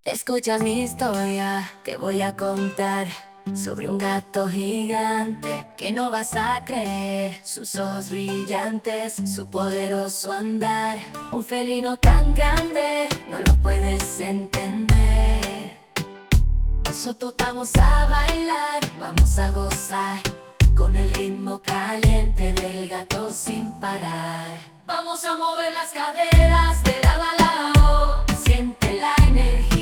Escucha mi historia, te voy a contar sobre un gato gigante que no vas a creer. Sus ojos brillantes, su poderoso andar. Un felino tan grande, no lo puedes entender. Nosotros vamos a bailar, vamos a gozar con el ritmo caliente del gato sin parar. Vamos a mover las caderas de lado a lado, siente la energía.